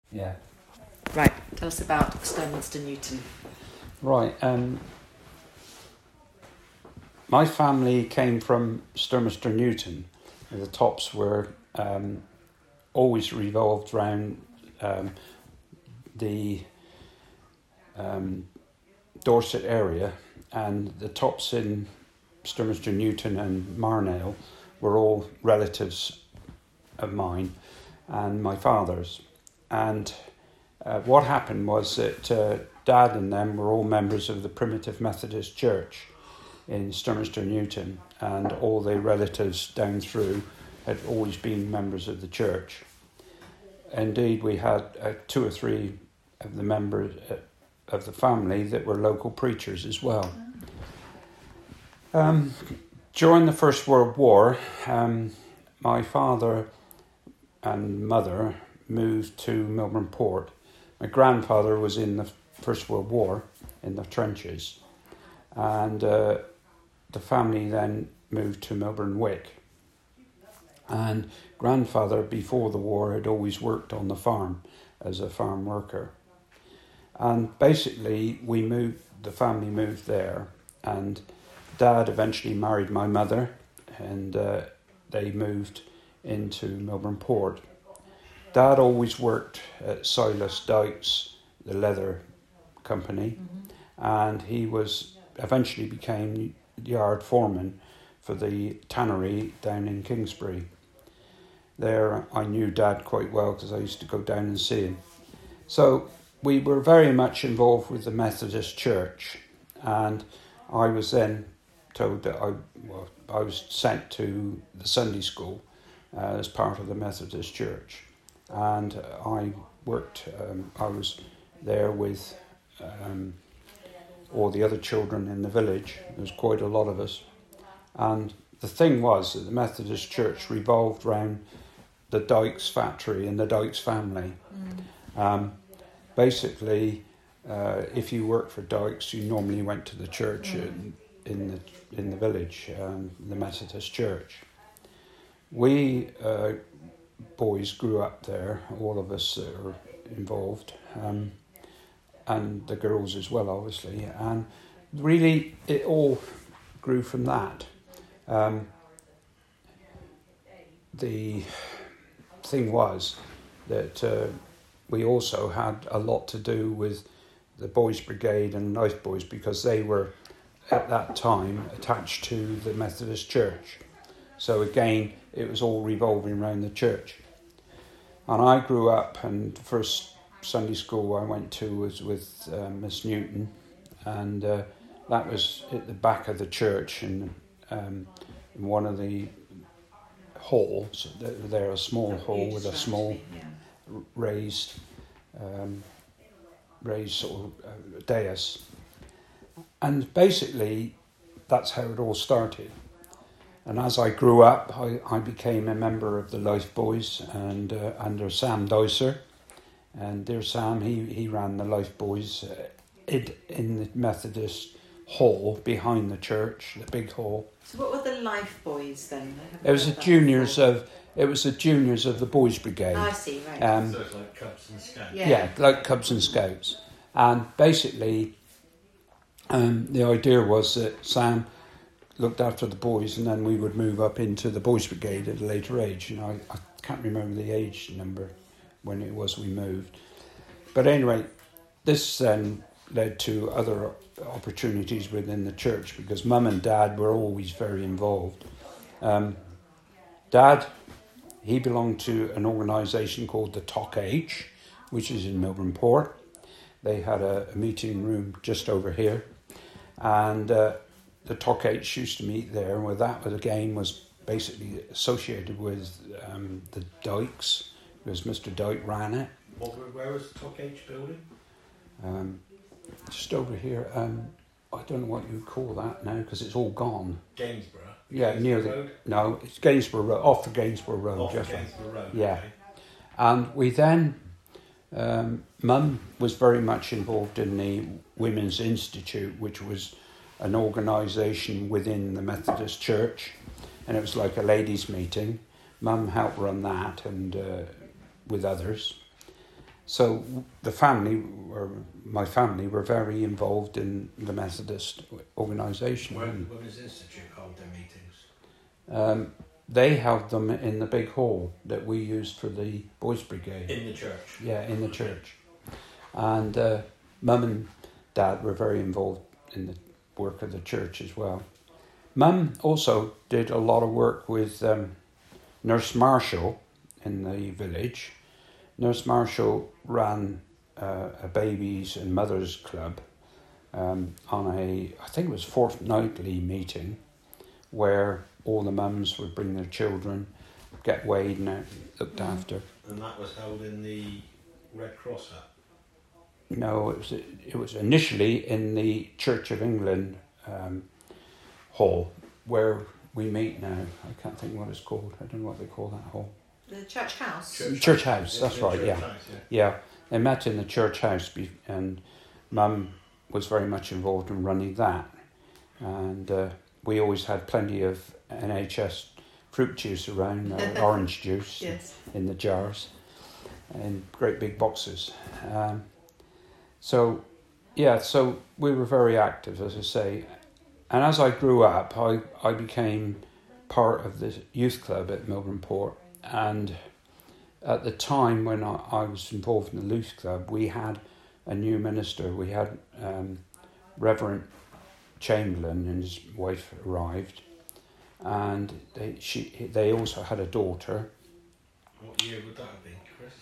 Yeah. Right, tell us about Stonminster Newton. Right. My family came from Stonminster Newton. The Tops were always revolved around the Dorset area, and the Tops in Stonminster Newton and Marnale were all relatives of mine and my father's. And what happened was that Dad and them were all members of the Primitive Methodist Church in Stonminster Newton, and all the relatives down through had always been members of the church. Indeed, we had 2 or 3 of the members of the family that were local preachers as well. During the First World War, my father and mother moved to Melbourne Port. My grandfather was in the First World War in the trenches, and the family then moved to Melbourne Wick. And grandfather, before the war, had always worked on the farm as a farm worker. And basically, the family moved there, and Dad eventually married my mother, and they moved into Melbourne Port. Dad always worked at Silas Dykes, the leather company, and he eventually became yard foreman for the tannery down in Kingsbury. There I knew Dad quite well because I used to go down and see him. So we were very much involved with the Methodist Church, and I was then told that I was sent to the Sunday school as part of the Methodist Church, and I worked. I was there with all the other children in the village. There was quite a lot of us, and the thing was that the Methodist Church revolved around the Dykes factory and the Dykes family. Basically, if you worked for Dykes, you normally went to the church in the village, the Methodist Church. We boys grew up there, all of us that are involved, and the girls as well, obviously. And really, it all grew from that. The thing was that we also had a lot to do with the Boys Brigade and Knife Boys, because they were at that time attached to the Methodist Church. So again, it was all revolving around the church. And I grew up, and the first Sunday school I went to was with Miss Newton, and that was at the back of the church in one of the halls. There, a small hall with a small raised sort of dais. And basically, that's how it all started. And as I grew up, I became a member of the Life Boys, and under Sam Dicer. And dear Sam, he ran the Life Boys in the Methodist hall behind the church, the big hall. So what were the Life Boys then? It was the juniors of the Boys Brigade. I see, right. So it's like Cubs and Scouts. Yeah, like Cubs and Scouts. And basically, the idea was that Sam looked after the boys, and then we would move up into the Boys Brigade at a later age. I can't remember the age number when it was we moved. But anyway, this then led to other opportunities within the church, because Mum and Dad were always very involved. Dad, he belonged to an organisation called the TOC-H, which is in Melbourne Port. They had a meeting room just over here, and the TOC-H used to meet there, and that again was basically associated with the Dykes, because Mr. Dyke ran it. Where was the TOC-H building? Just over here. I don't know what you call that now, because it's all gone. Gainsborough? Yeah, near the Road? No, it's Gainsborough Road, off the Gainsborough Road. Off just Gainsborough Road, yeah. okay. And we then, Mum was very much involved in the Women's Institute, which was an organisation within the Methodist Church, and it was like a ladies' meeting. Mum helped run that, and with others. So the family, or my family, were very involved in the Methodist organisation. When does the Institute hold their meetings? They held them in the big hall that we used for the Boys Brigade. In the church? Yeah, in the church. And Mum and Dad were very involved in the work of the church as well. Mum also did a lot of work with Nurse Marshall in the village. Nurse Marshall ran a babies and mothers club on I think it was fortnightly meeting, where all the mums would bring their children, get weighed and looked after. And that was held in the Red Cross hut? No, it was initially in the Church of England hall, where we meet now. I can't think what it's called. I don't know what they call that hall. The church house. Church house, that's right, Church yeah. house, Yeah, they met in the church house and Mum was very much involved in running that. And we always had plenty of NHS fruit juice around, orange juice Yes. in the jars, in great big boxes. So we were very active, as I say. And as I grew up, I became part of the youth club at Milburn Port. And at the time when I was involved in the youth club, we had a new minister. We had Reverend Chamberlain and his wife arrived. And they also had a daughter. What year would that have been, Chris?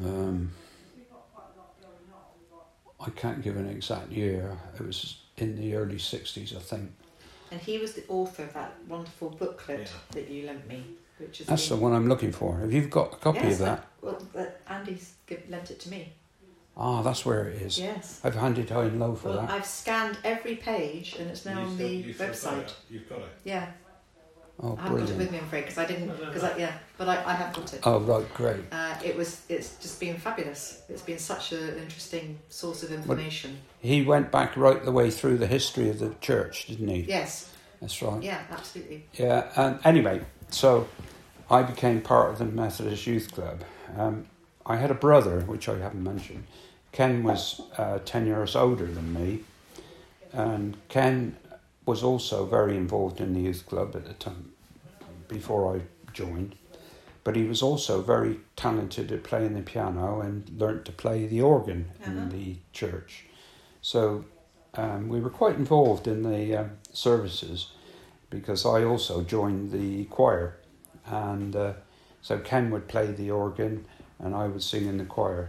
I can't give an exact year. It was in the early 60s, I think. And he was the author of that wonderful booklet that you lent me, which is. That's the one I'm looking for. Have you got a copy of that? Andy's lent it to me. Ah, that's where it is. Yes. I've handed high and low for Well, that. I've scanned every page, and it's now on the website. You've got it? Yeah. Oh, I haven't got it brilliant. with me, I'm afraid, because I didn't. But I have got it. Oh, right, great. It's just been fabulous. It's been such an interesting source of information. He went back right the way through the history of the church, didn't he? Yes. That's right. Yeah, absolutely. Yeah, and anyway, so I became part of the Methodist Youth Club. I had a brother, which I haven't mentioned. Ken was 10 years older than me, and Ken was also very involved in the youth club at the time, before I joined. But he was also very talented at playing the piano and learnt to play the organ in the church. So we were quite involved in the services, because I also joined the choir. And so Ken would play the organ and I would sing in the choir.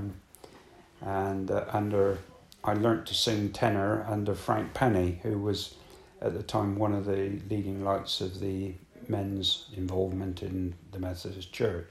I learnt to sing tenor under Frank Penny, who was at the time one of the leading lights of the men's involvement in the Methodist Church.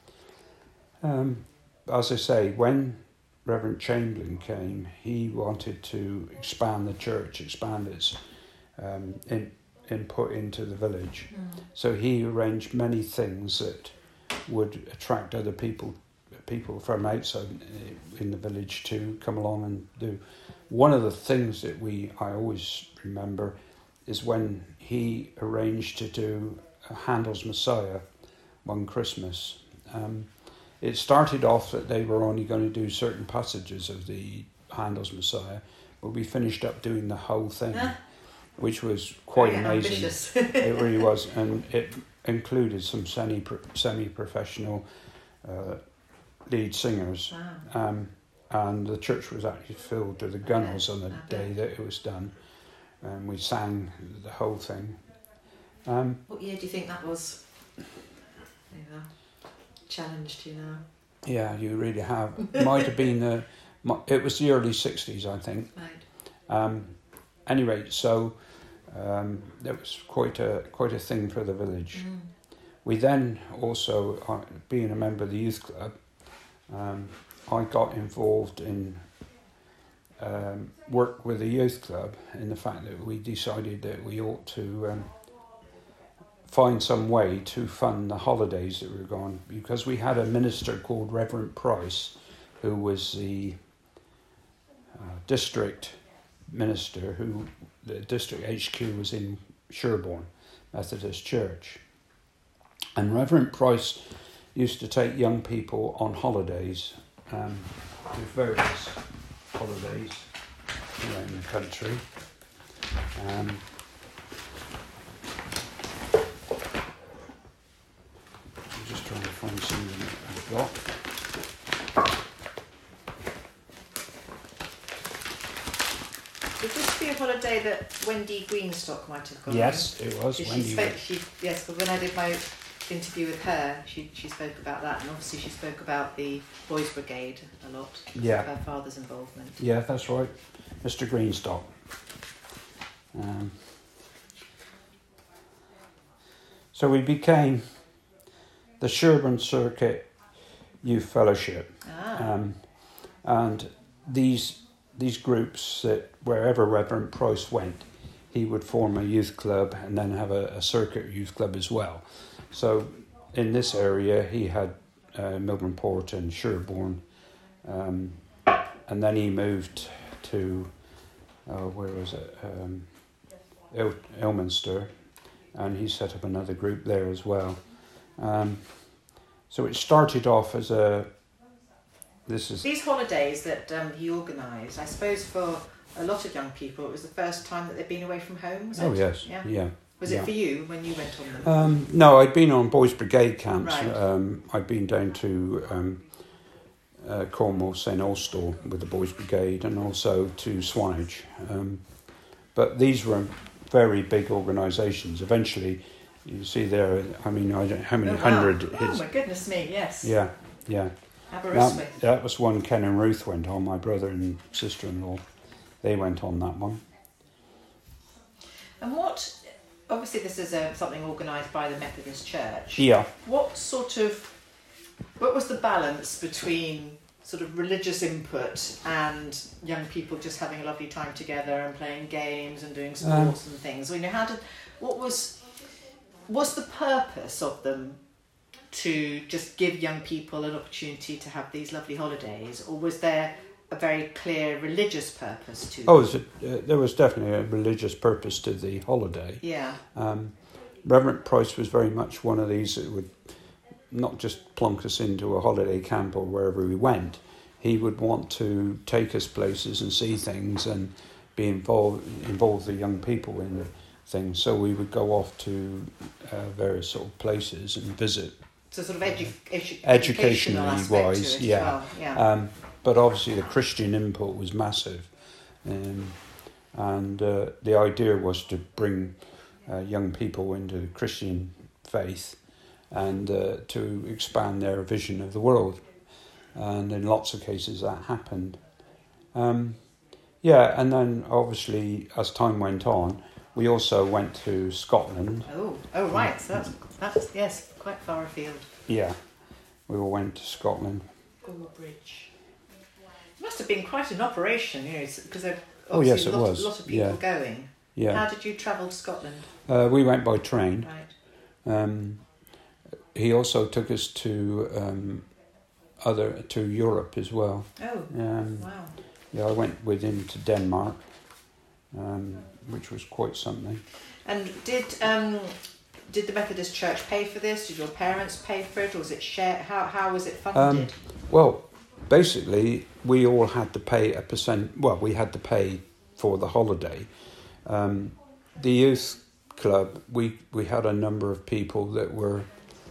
As I say, when Reverend Chamberlain came, he wanted to expand the church, expand its input into the village. So he arranged many things that would attract other people from outside in the village to come along and do. One of the things that I always remember is when he arranged to do Handel's Messiah one Christmas. It started off that they were only going to do certain passages of the Handel's Messiah, but we finished up doing the whole thing, which was quite amazing. Ambitious. It really was, and it included some semi-professional lead singers. Wow. And the church was actually filled to the gunnels on the day that it was done. And we sang the whole thing. What year do you think that was? Challenged you now. Yeah, you really have. It might have been it was the early 60s, I think. Right. Anyway, so that was quite a thing for the village. We then also, being a member of the youth club, I got involved in work with the youth club in the fact that we decided that we ought to find some way to fund the holidays that were gone, because we had a minister called Reverend Price, who was the district minister, the district HQ was in Sherborne Methodist Church. And Reverend Price used to take young people on holidays to various holidays around the country. I'm just trying to find something that I've got. Would this be a holiday that Wendy Greenstock might have gone Yes, it was. on? Wendy. Yes, but when I did my interview with her, she spoke about that, and obviously she spoke about the Boys Brigade a lot. Yeah. Her father's involvement. Yeah, that's right. Mr. Greenstock. So we became the Sherborne Circuit Youth Fellowship. And these groups, that wherever Reverend Price went, he would form a youth club and then have a circuit youth club as well. So in this area he had Milburn Port and Sherborne, and then he moved to where was it, Ilminster, and he set up another group there as well. So it started off as these holidays that he organised. I suppose for a lot of young people, it was the first time that they'd been away from home. Was it? Yes, yeah. Was it for you when you went on them? No, I'd been on Boys Brigade camps. Right. I'd been down to Cornwall, St Austell with the Boys Brigade, and also to Swanage. But these were very big organisations. Eventually, you see there, I mean, I don't know how many hundred. Oh my goodness me, yes. Yeah. Aberystwyth. That was one Ken and Ruth went on, my brother and sister-in-law. They went on that one. And obviously this is something organised by the Methodist Church. Yeah. What was the balance between sort of religious input and young people just having a lovely time together and playing games and doing sports and things? Was the purpose of them to just give young people an opportunity to have these lovely holidays, or was there a very clear religious purpose to them? There was definitely a religious purpose to the holiday. Yeah. Reverend Price was very much one of these that would not just plonk us into a holiday camp or wherever we went. He would want to take us places and see things and be involve the young people in things. So we would go off to various sort of places and visit. So sort of educationally wise, to it as well. Yeah. But obviously the Christian input was massive, and the idea was to bring young people into the Christian faith and to expand their vision of the world, and in lots of cases that happened. And then obviously as time went on, we also went to Scotland. Oh right, so that's yes, quite far afield. Yeah, we all went to Scotland. Gorebridge. It must have been quite an operation, because there yes, it was was. a lot of people going. Yeah. How did you travel to Scotland? We went by train. Right. He also took us to Europe as well. Oh, wow. Yeah, I went with him to Denmark, which was quite something. And did the Methodist Church pay for this? Did your parents pay for it, or was it shared? How was it funded? Well, basically, we all had to pay a percent. Well, we had to pay for the holiday. The youth club, we had a number of people that were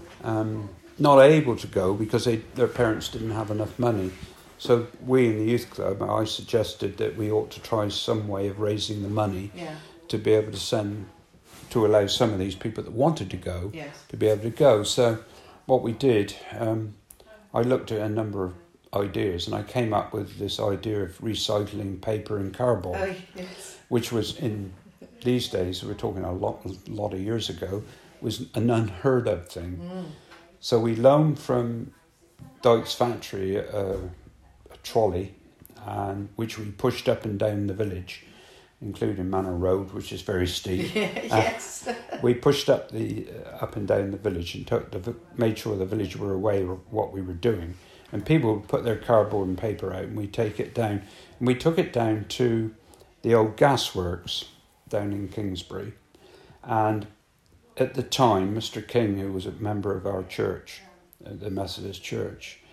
not able to go because their parents didn't have enough money. So we in the youth club, I suggested that we ought to try some way of raising the money to be able to allow some of these people that wanted to go to be able to go. So what we did, I looked at a number of ideas and I came up with this idea of recycling paper and cardboard, which was in these days, we're talking a lot of years ago, was an unheard of thing. So we loaned from Dyke's factory a trolley, and which we pushed up and down the village, including Manor Road, which is very steep. Yes. We pushed up and down the village and made sure the village were aware of what we were doing. And people would put their cardboard and paper out, and we'd take it down. And we took it down to the old gasworks down in Kingsbury. And at the time, Mr. King, who was a member of our church, the Methodist Church,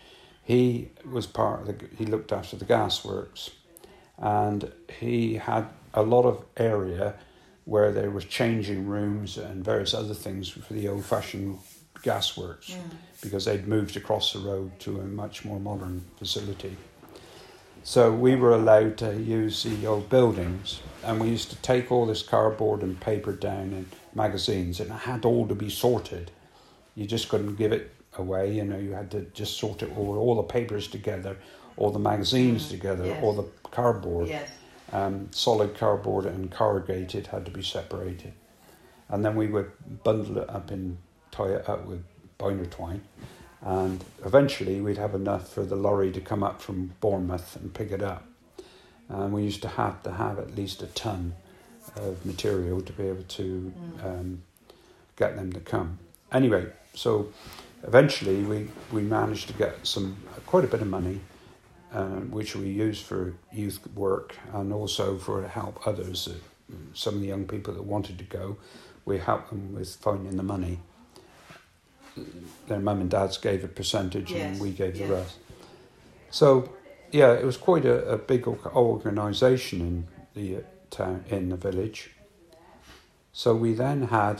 he was he looked after the gasworks, and he had a lot of area where there was changing rooms and various other things for the old-fashioned gasworks, because they'd moved across the road to a much more modern facility. So we were allowed to use the old buildings, and we used to take all this cardboard and paper down in magazines, and it had all to be sorted. You just couldn't give it away, you know, you had to just sort it all the papers together, all the magazines together, yes. all the cardboard. Yes. Solid cardboard and corrugated had to be separated. And then we would bundle it up and tie it up with binder twine. And eventually we'd have enough for the lorry to come up from Bournemouth and pick it up. And we used to have at least a ton of material to be able to get them to come. Anyway, so eventually we managed to get quite a bit of money, which we used for youth work and also for to help others. Some of the young people that wanted to go, we helped them with finding the money. Their mum and dads gave a percentage, and we gave the rest. So, yeah, it was quite a big organisation in the town, in the village. So we then had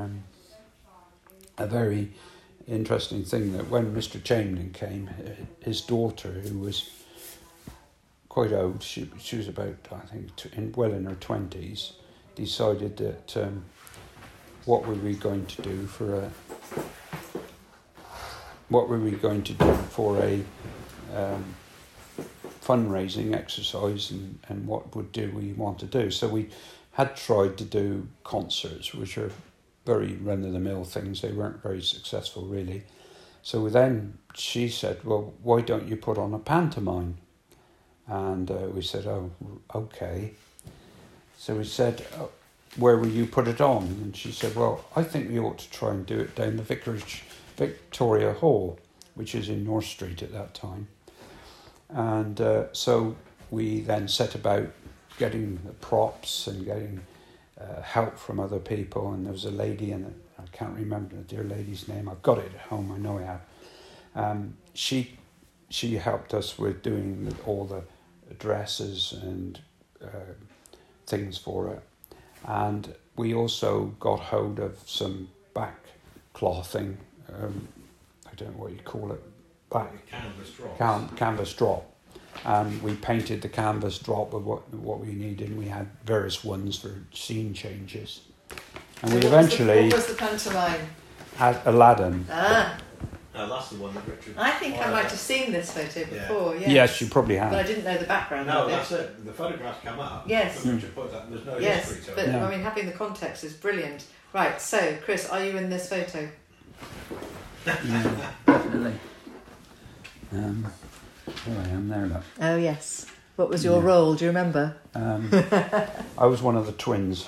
a very interesting thing that when Mr. Chamberlain came, his daughter, who was quite old, she was about, I think, well in her 20s, decided that what were we going to do for a fundraising exercise, and what do we want to do. So we had tried to do concerts, which are very run-of-the-mill things. They weren't very successful, really. So then she said, well, why don't you put on a pantomime? And we said, oh, okay. So we said, where will you put it on? And she said, well, I think we ought to try and do it down the Victoria Hall, which is in North Street at that time. And so we then set about getting the props and getting help from other people. And there was a lady, and I can't remember the dear lady's name. I've got it at home, I know I have. She helped us with doing all the dresses and things for it. And we also got hold of some back clothing, I don't know what you call it, Canvas drops. Canvas drop. And we painted the canvas drop with what we needed, and we had various ones for scene changes. And we eventually... What was the pantomime? Had Aladdin. No, that's the one that Richard... I think I might have seen this photo before, yes. Yes, you probably have. But I didn't know the background No, of it. that's it. The photographs come up. Yes. But Richard puts up, there's no Yes, history to but it. Yeah. I mean, having the context is brilliant. Right, so, Chris, are you in this photo? Yeah, definitely. Here I am there, look. Oh, yes. What was your role? Do you remember? I was one of the twins.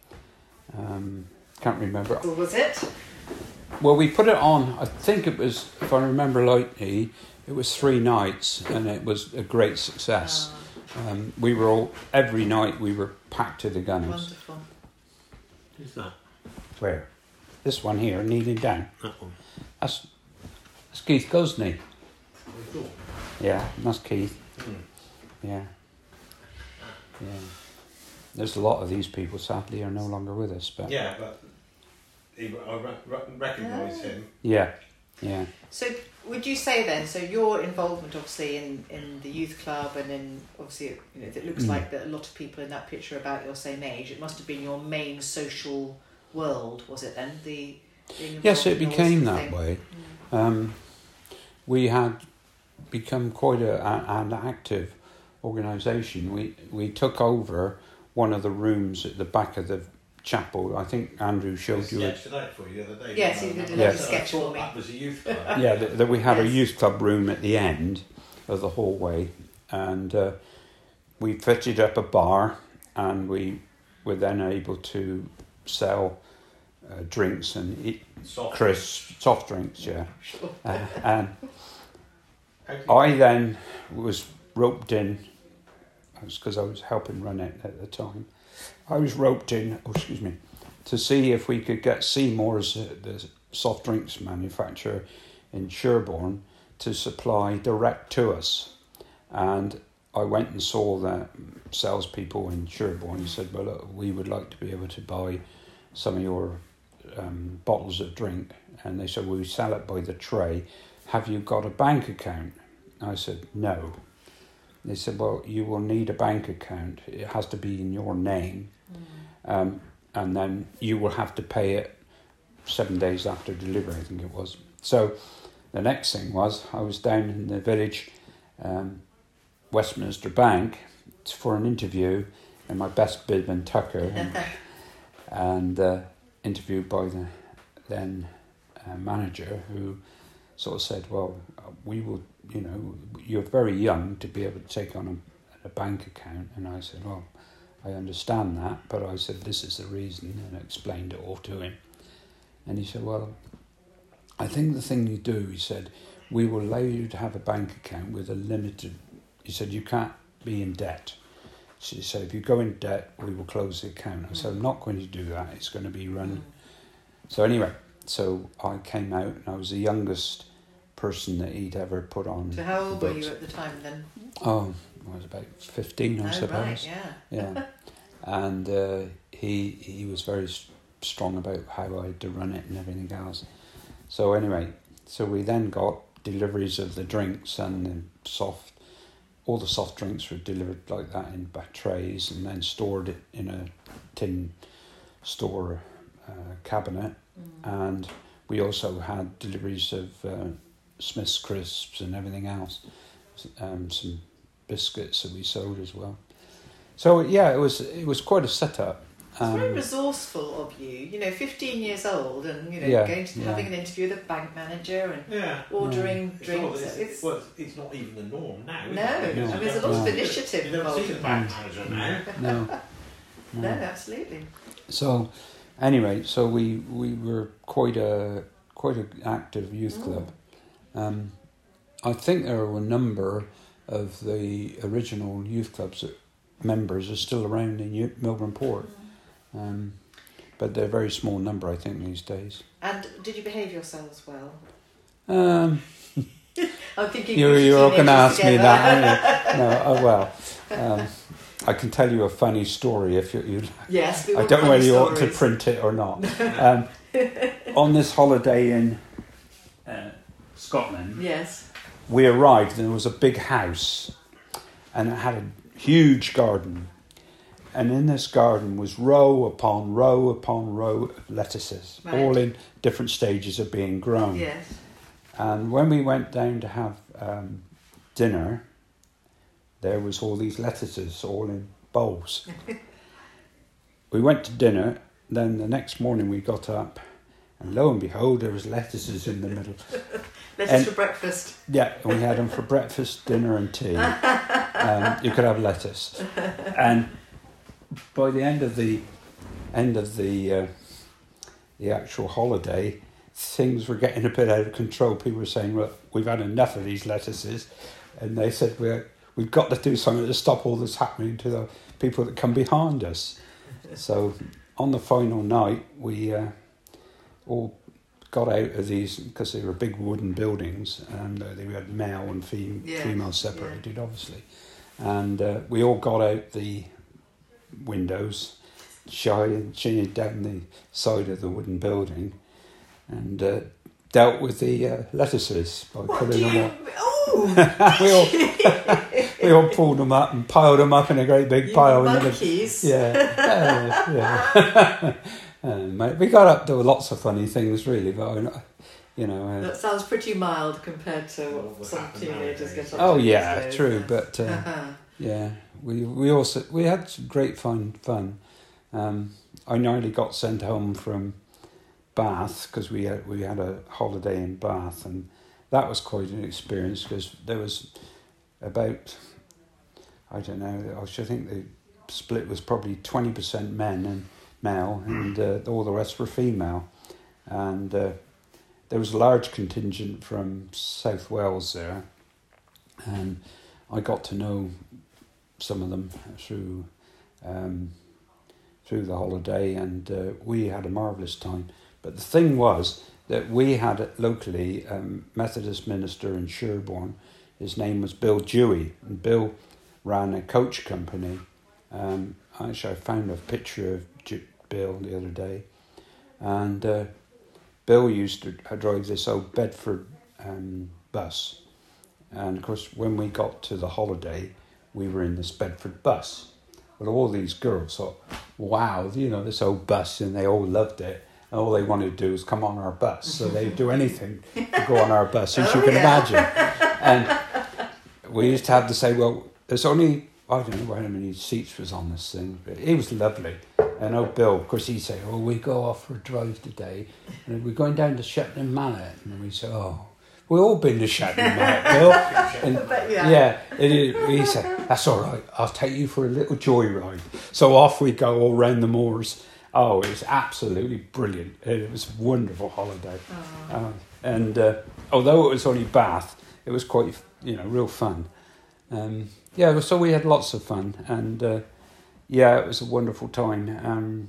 Can't remember. Or was it? Well, we put it on, I think it was, if I remember rightly, it was 3 nights, and it was a great success. We were all, every night we were packed to the gunners. Wonderful. Who's that? Where? This one here, kneeling down. That one. That's Keith Gosney. I thought. Yeah, that's Keith. Yeah. There's a lot of these people, sadly, are no longer with us. But Yeah, but I recognise him. yeah. So, would you say then, so your involvement obviously in the youth club, and in obviously, you know, it looks like that a lot of people in that picture are about your same age, it must have been your main social world, was it then? Yes, it became that way. We had become quite an active organisation. We took over one of the rooms at the back of the chapel. I think Andrew showed you it. Sketched it out for you the other day. Yes, he did a Yes. sketch for me. That was a youth club. Yeah, that we had a Yes. youth club room at the end of the hallway, and we fitted up a bar, and we were then able to sell drinks and eat soft drinks, yeah. Sure. And I then was roped in, because I was helping run it at the time. I was roped in, to see if we could get Seymour's, the soft drinks manufacturer in Sherborne, to supply direct to us. And I went and saw the salespeople in Sherborne and said, well, look, we would like to be able to buy some of your bottles of drink. And they said, well, we sell it by the tray. Have you got a bank account? I said, no. They said, well, you will need a bank account. It has to be in your name. And then you will have to pay it 7 days after delivery, I think it was. So the next thing was, I was down in the village, Westminster Bank, for an interview in my best bib and tucker, and interviewed by the then manager, who sort of said, well, we will, you're very young to be able to take on a bank account. And I said, well, I understand that, but I said, this is the reason, and I explained it all to him. And he said, well, I think the thing you do, he said, we will allow you to have a bank account with a limited, he said, you can't be in debt. She said, if you go in debt, we will close the account. I said, I'm not going to do that, it's going to be run. So anyway, so I came out, and I was the youngest person that he'd ever put on. So how old were you at the time then? Oh, I was about 15, I suppose. Right, yeah. And he was very strong about how I had to run it and everything else. So anyway, so we then got deliveries of the drinks, and all the soft drinks were delivered like that in trays, and then stored it in a tin store cabinet. And we also had deliveries of Smith's crisps and everything else, some biscuits that we sold as well. So yeah, it was quite a setup. It's very resourceful of you, 15 years old, and going to having an interview with a bank manager and ordering drinks. It's not even the norm now. No, I mean, there's a lot of initiative. You don't see the bank manager now. No, absolutely. So anyway, so we were quite an active youth club. I think there were a number of the original youth clubs that members are still around in Milburn Port. But they're a very small number, I think, these days. And did you behave yourselves well? I'm thinking you're going to ask me that. No, I can tell you a funny story if you. Yes, I don't know whether you ought to print it or not. On this holiday in Scotland, yes, we arrived and there was a big house, and it had a huge garden. And in this garden was row upon row upon row of lettuces, all in different stages of being grown. Yes. And when we went down to have dinner, there was all these lettuces all in bowls. We went to dinner, then the next morning we got up, and lo and behold, there was lettuces in the middle. Lettuce for breakfast. Yeah, we had them for breakfast, dinner and tea. You could have lettuce. And by the end of the actual holiday, things were getting a bit out of control. People were saying, "Well, we've had enough of these lettuces," and they said, "We've got to do something to stop all this happening to the people that come behind us." So on the final night, we all got out of these, because they were big wooden buildings, and they had male and female separated, obviously, and we all got out the windows, shinning down the side of the wooden building, and dealt with the lettuces by pulling them up. we all pulled them up and piled them up in a great big pile. Monkeys. Mate, we got up to lots of funny things, really, but that sounds pretty mild compared to what some teenagers get up to. Oh yeah, days, true, yes. but yeah, we had some great fun. I nearly got sent home from Bath because we had a holiday in Bath, and that was quite an experience, because there was about, I don't know, I should think the split was probably 20% men and male, and all the rest were female, and there was a large contingent from South Wales there, and I got to know some of them through the holiday, and we had a marvellous time. But the thing was, that we had locally Methodist minister in Sherborne. His name was Bill Dewey, and Bill ran a coach company. Actually, I found a picture of Bill the other day, and Bill used to drive this old Bedford bus, and of course when we got to the holiday we were in this Bedford bus. Well, all these girls thought, wow, this old bus, and they all loved it, and all they wanted to do was come on our bus, so they'd do anything to go on our bus, as you can imagine. And we used to have to say, well, there's only, I don't know how many seats was on this thing, but it was lovely. And old Bill, of course, he'd say, we go off for a drive today, and we're going down to Shetland Mallet. And we say, we've all been to Shetland Mallet, Bill. And he said, that's all right, I'll take you for a little joyride. So off we go all round the moors. Oh, it was absolutely brilliant. It was a wonderful holiday. And although it was only Bath, it was quite, real fun. So we had lots of fun, and it was a wonderful time.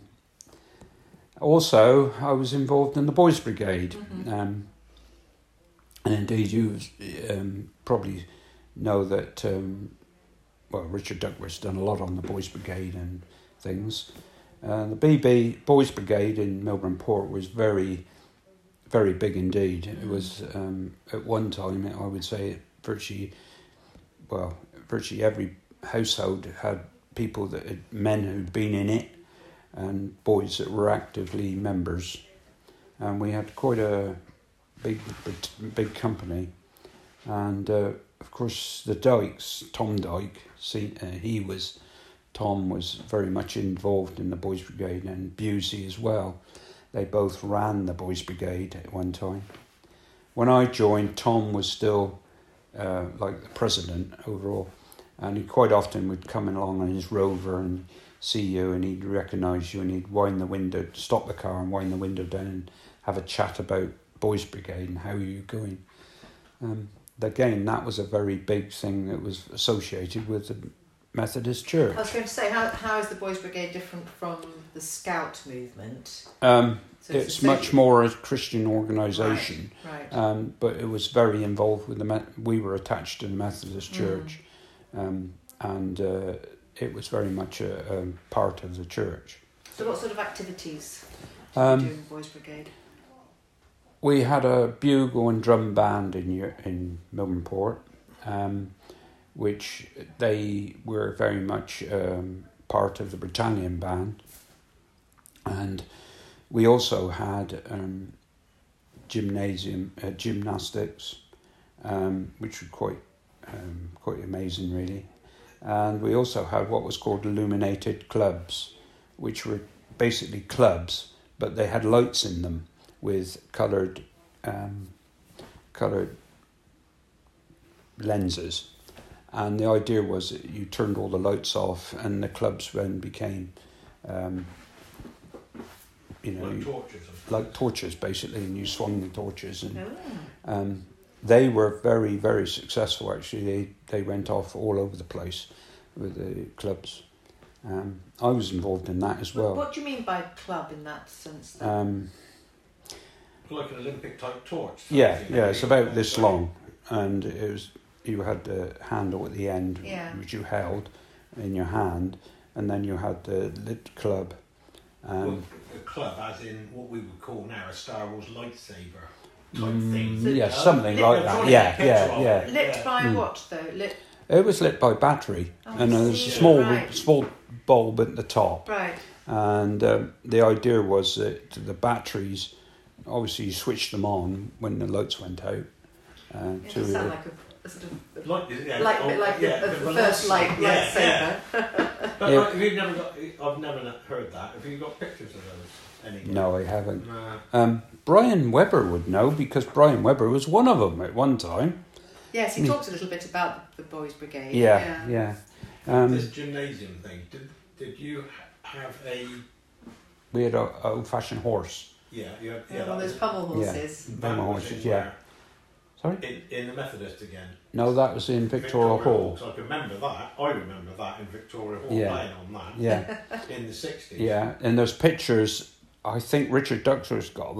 Also, I was involved in the Boys Brigade, and indeed you probably know that, Richard Duckworth's done a lot on the Boys Brigade and things. The BB Boys Brigade in Milburn Port was very, very big indeed. It was, at one time, I would say, virtually every household had men who'd been in it, and boys that were actively members. And we had quite a big company. And of course the Dykes, Tom Dyke, Tom was very much involved in the Boys Brigade, and Busey as well. They both ran the Boys Brigade at one time. When I joined, Tom was still like the president overall, and he quite often would come along on his Rover and see you, and he'd recognise you, and he'd stop the car and wind the window down and have a chat about Boys Brigade and how you're going. Again, that was a very big thing that was associated with the Methodist Church. I was going to say, how is the Boys Brigade different from the Scout movement? It's much more a Christian organisation, right. But it was very involved with we were attached to the Methodist Church, and it was very much a part of the church. So what sort of activities did you do in the Boys Brigade? We had a bugle and drum band in Milburn Port, which they were very much part of the Britannian band, and we also had gymnastics, which were quite amazing really, and we also had what was called illuminated clubs, which were basically clubs, but they had lights in them with coloured lenses. And the idea was that you turned all the lights off, and the clubs then became, like torches basically, and you swung the torches, and they were very, very successful. Actually, they went off all over the place with the clubs. I was involved in that as well. What do you mean by club in that sense? Like an Olympic type torch. Yeah, it's about this long, and it was. You had the handle at the end, which you held in your hand, and then you had the lit club. A club, as in what we would call now a Star Wars lightsaber type thing. Something like that. Yeah. Lit by what though? It was lit by battery, and there was a small bulb at the top. Right. And the idea was that the batteries, obviously, you switched them on when the lights went out. It does sound like a sort of the first lightsaber. But I've never heard that. Have you got pictures of those anywhere? No, I haven't. Brian Webber would know, because Brian Webber was one of them at one time. Yes, he talked a little bit about the Boys Brigade. Yeah. This gymnasium thing, did you have a... We had an old-fashioned horse. Yeah, one of those pummel horses. Pummel horses, yeah. Sorry? In the Methodist again. No, that was in Victoria Hall. So I remember that in Victoria Hall, playing on that. Yeah. In the 60s. Yeah, and there's pictures, I think Richard Duckworth's got them,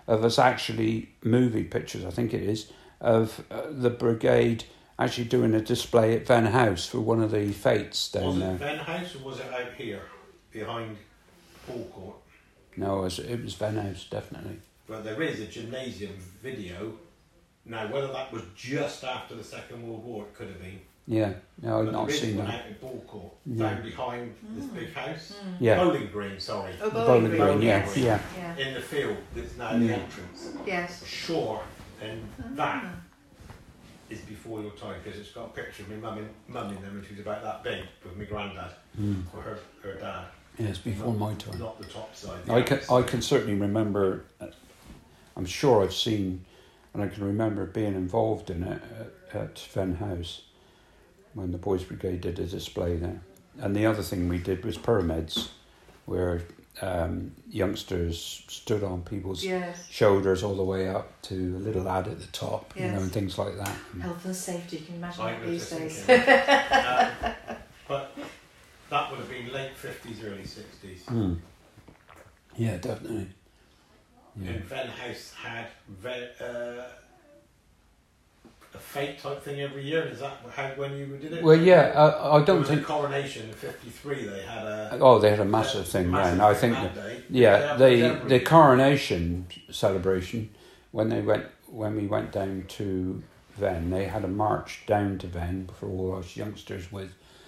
of us actually, movie pictures I think it is, of the brigade actually doing a display at Venn House for one of the fetes down there. Was it Venn House or was it out here, behind Ball Court? No, it was Venn House, definitely. But there is a gymnasium video. Now, whether that was just after the Second World War, it could have been. Yeah, no, I've But not there is seen one that. out in Ball Court, Yeah. down behind this big house. Yeah, Bowling Green, sorry. Oh, Bowling Green. Green, yeah, Green. yeah. Yeah. In the field that's now the entrance. Yes. Sure, and that is before your time because it's got a picture of my mum in them when she was about that big with my granddad or her dad. Yeah, it's before my time. Not the top side. I can certainly remember, I'm sure I've seen, and I can remember being involved in it at Venn House when the Boys Brigade did a display there. And the other thing we did was pyramids, where youngsters stood on people's Yes. shoulders all the way up to a little lad at the top, you know, Yes. and things like that. Health and safety, you can imagine I that was these just days. thinking, but that would have been late 50s, early 60s. Yeah, definitely. Yeah. And Venn House had a fete type thing every year. Is that how when you did it? Well, yeah, I There don't was think. a coronation in '53. They had a Oh, they had a massive thing massive then. I thing think. that day. Yeah, They the coronation celebration when we went down to Venn, they had a march down to Venn for all us youngsters with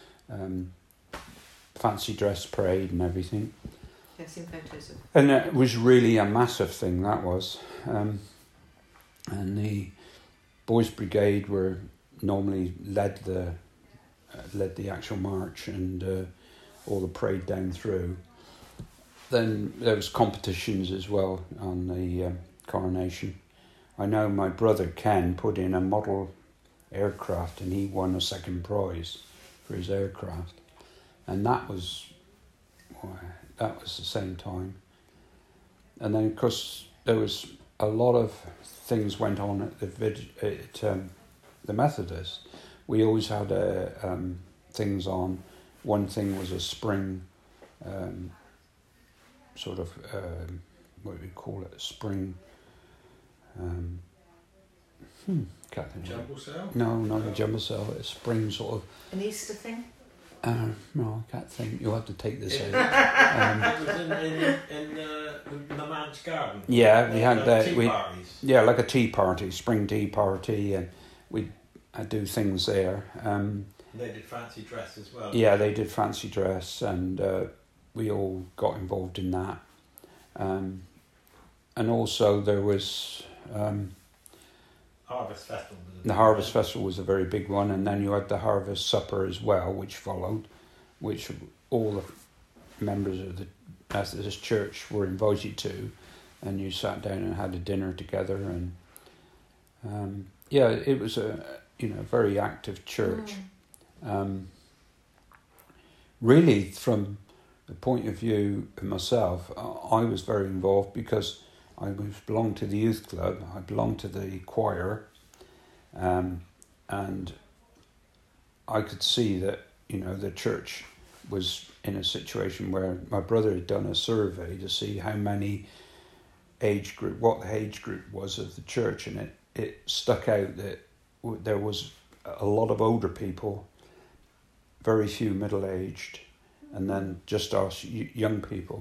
fancy dress parade and everything. I've seen photos of. And it was really a massive thing, that was. And the Boys Brigade were normally led the actual march and all the parade down through. Then there was competitions as well on the coronation. I know my brother Ken put in a model aircraft and he won a second prize for his aircraft. And that was the same time. And then, of course, there was a lot of things went on at the Methodist. We always had things on. One thing was a spring, sort of, what do we call it? A spring. Can't think of it. Jumble cell? No, not a jumble cell. A spring sort of. An Easter thing? No, I can't think. You'll have to take this out. That was in the man's garden. Yeah, we had that. Tea parties. Yeah, like a tea party, spring tea party, and we do things there. They did fancy dress as well. Yeah, they did fancy dress, and we all got involved in that. And also there was Harvest Festival. the Harvest Festival was a very big one, and then you had the Harvest Supper as well, which followed, which all the members of the Methodist Church were invited to, and you sat down and had a dinner together, and yeah, it was a very active church. Really, from the point of view of myself, I was very involved because I belonged to the youth club, I belonged to the choir, and I could see that, the church was in a situation where my brother had done a survey to see how many what the age group was of the church, and it stuck out that there was a lot of older people, very few middle-aged, and then just us young people.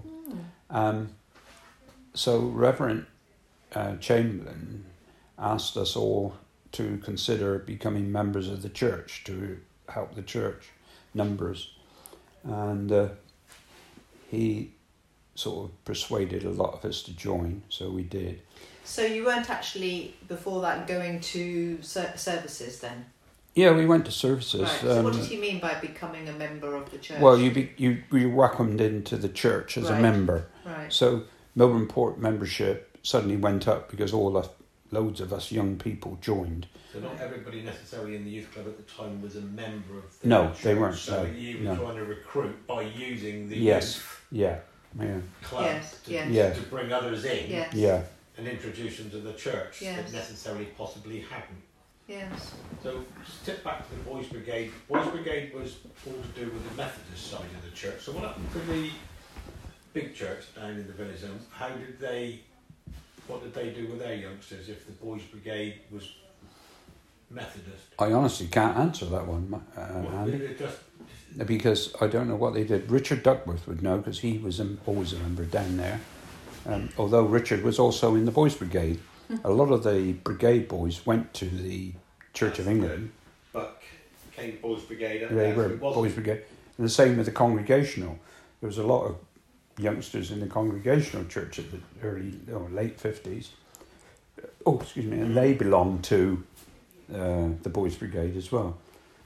So Reverend Chamberlain asked us all to consider becoming members of the church to help the church numbers, and he sort of persuaded a lot of us to join, so we did. So you weren't actually, before that, going to services then? Yeah, we went to services. Right. So what did he mean by becoming a member of the church? Well, you were welcomed into the church as a member. Right. So Melbourne Port membership suddenly went up because loads of us young people joined. So not everybody necessarily in the youth club at the time was a member of the No, church. they weren't. So No, you were no. trying to recruit by using the Yes. youth Yeah. club Yes. to bring others in Yes. Yeah. and introduce them to the church Yes. that necessarily possibly hadn't. Yes. So just tip back to the Boys Brigade. Boys Brigade was all to do with the Methodist side of the church. So what happened to the big church down in the village? How did they what did they do with their youngsters if the Boys Brigade was Methodist? I honestly can't answer that one, Andy, It just, because I don't know what they did. Richard Duckworth would know because he was always a member down there. Although Richard was also in the Boys Brigade. A lot of the brigade boys went to the Church of England. But came Boys Brigade. They were Boys Brigade. And the same with the Congregational. There was a lot of youngsters in the Congregational church at the late 50s. Oh, excuse me. And they belonged to the Boys Brigade as well.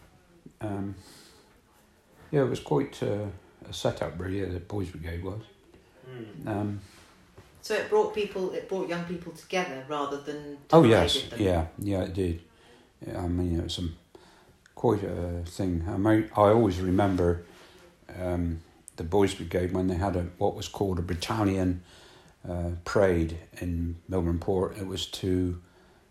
Yeah, it was quite a setup, really, the Boys Brigade was. So it brought young people together rather than Oh divided yes, them. yeah, it did. Yeah, I mean, it was quite a thing. I always remember the Boys Brigade when they had what was called a battalion parade in Milburn Port. It was to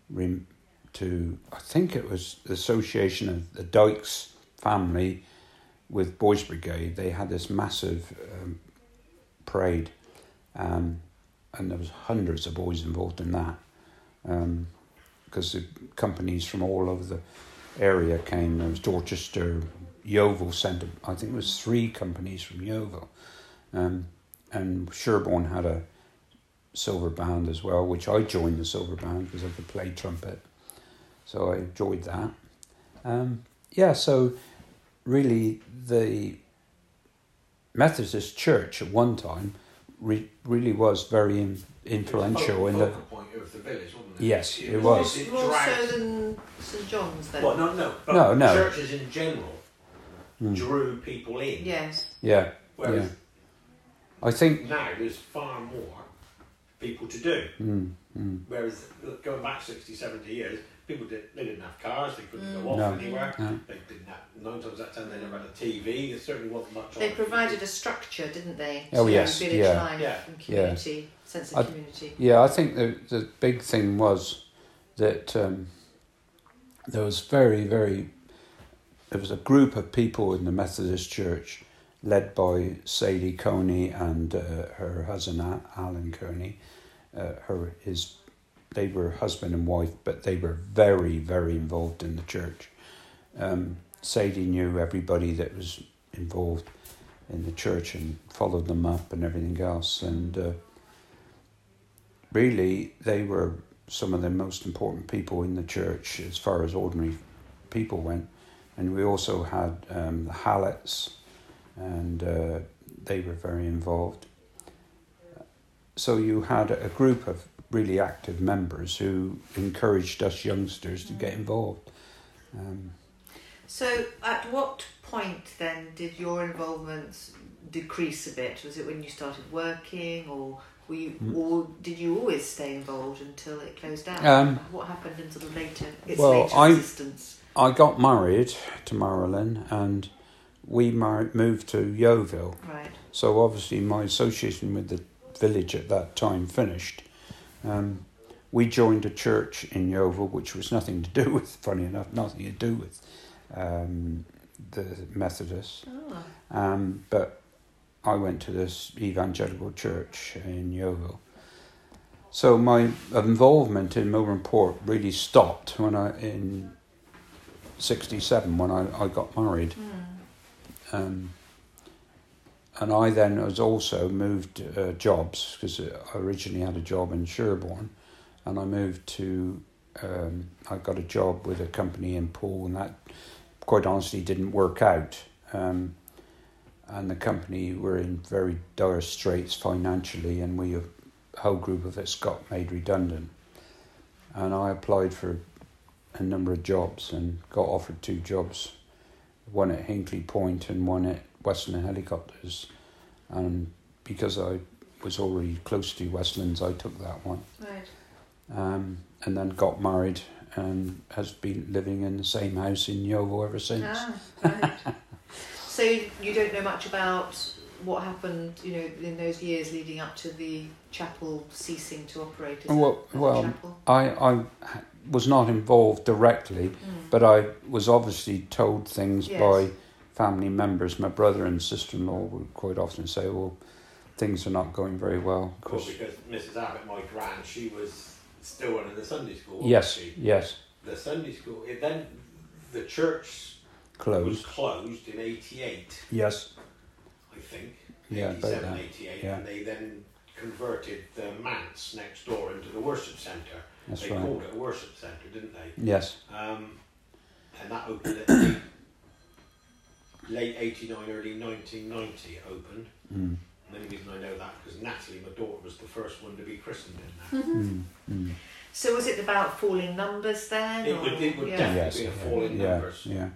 I think it was the association of the Dykes family with Boys Brigade. They had this massive parade, and there was hundreds of boys involved in that, because the companies from all over the area came. There was Dorchester, Yeovil sent, I think it was 3 companies from Yeovil, and Sherborne had a silver band as well, which I joined the silver band because I could play trumpet, so I enjoyed that. So really the Methodist Church at one time really was very influential in the point of the village, wasn't it? Yes, it was. More so than St John's then. Well, no. But No. churches in general drew people in. Yes. Yeah. Whereas Yeah. I think now there's far more people to do. Whereas going back 60, 70 years, people didn't have cars, they couldn't go off anywhere. No. They didn't have, 9 times out of 10 they never had a TV. There certainly wasn't much. They provided a structure, didn't they? Oh, to yes, village yeah. life and community, sense of community. Yeah, I think the big thing was that there was there was a group of people in the Methodist Church led by Sadie Coney and her husband Alan Coney. They were husband and wife, but they were very, very involved in the church. Sadie knew everybody that was involved in the church and followed them up and everything else. And really, they were some of the most important people in the church as far as ordinary people went. And we also had the Hallets, and they were very involved. So you had a group of really active members who encouraged us youngsters to get involved. So at what point then did your involvement decrease a bit? Was it when you started working, or or did you always stay involved until it closed down? What happened in sort of later existence? I got married to Marilyn, and we moved to Yeovil. Right. So obviously my association with the village at that time finished. We joined a church in Yeovil, which was nothing to do with, funny enough, nothing to do with the Methodists. But I went to this evangelical church in Yeovil. So my involvement in Milburn Port really stopped in 1967 when I got married. And I then was also moved jobs, because I originally had a job in Sherborne, and I moved to, I got a job with a company in Poole, and that quite honestly didn't work out. And the company were in very dire straits financially, and a whole group of us got made redundant. And I applied for a number of jobs and got offered 2 jobs, one at Hinkley Point and one at Westland Helicopters, and because I was already close to Westlands, I took that one. Right. And then got married and has been living in the same house in Yeovil ever since. Right. So you don't know much about what happened, in those years leading up to the chapel ceasing to operate as a chapel? I was not involved directly, but I was obviously told things by family members. My brother and sister-in-law would quite often say, well, things are not going very well. Of course, because Mrs. Abbott, my gran, she was still running the Sunday school. Wasn't Yes, she? yes, The Sunday school. Then the church was closed. closed in '88, Yes, I think. yeah, about 87, that. 88, Yeah. and they then converted the manse next door into the worship centre. That's They right. called it a worship centre, didn't they? Yes, And that opened at late '89, early 1990. It opened. mm. And the only reason I know that because Natalie, my daughter, was the first one to be christened in that. Mm. Mm. So was it about falling numbers then? It would yeah. definitely Yes, be a fall in yeah, numbers. yeah,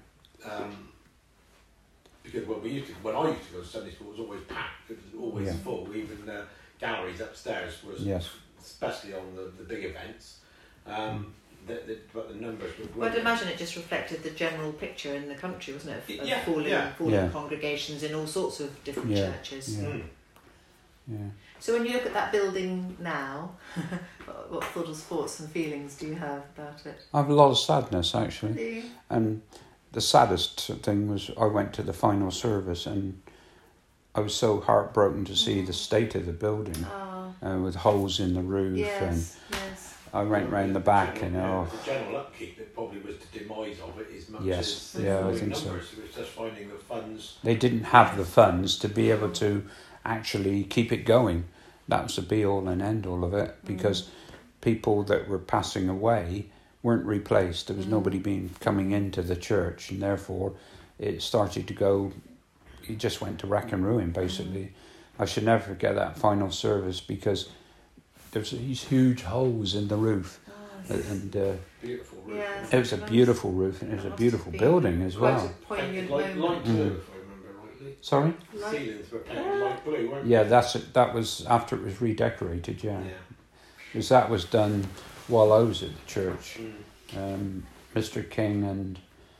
Because when I used to go to Sunday school, it was always packed. It was always Yeah. full. Even the galleries upstairs was, yes. especially on the big events. But the numbers were great. Well, I'd imagine it just reflected the general picture in the country, wasn't it? Of Yeah, falling Yeah. congregations in all sorts of different Yeah, churches. yeah. Mm. Yeah. So when you look at that building now, what thoughts and feelings do you have about it? I have a lot of sadness actually, Do you? and the saddest thing was I went to the final service and I was so heartbroken to see the state of the building Oh, with holes in the roof, yes. and I went round the back and The general upkeep, it probably was the demise of it as much Yes, as the yeah, I falling think so. numbers. It was just finding the funds. they didn't have the funds to be able to actually keep it going. That was the be all and end all of it, because people that were passing away weren't replaced. There was nobody coming into the church, and therefore it started to go. It just went to wreck and ruin basically. I should never forget that final service because there's these huge holes in the roof, and Beautiful roof. Yes. it was a beautiful roof, and it was a beautiful building as Quite well. a poignant Light moment. blue, if I remember rightly. Sorry. The ceilings were painted light blue, weren't Yeah, they? that was after it was redecorated. Yeah. Because that was done while I was at the church. Mm. Mr. King and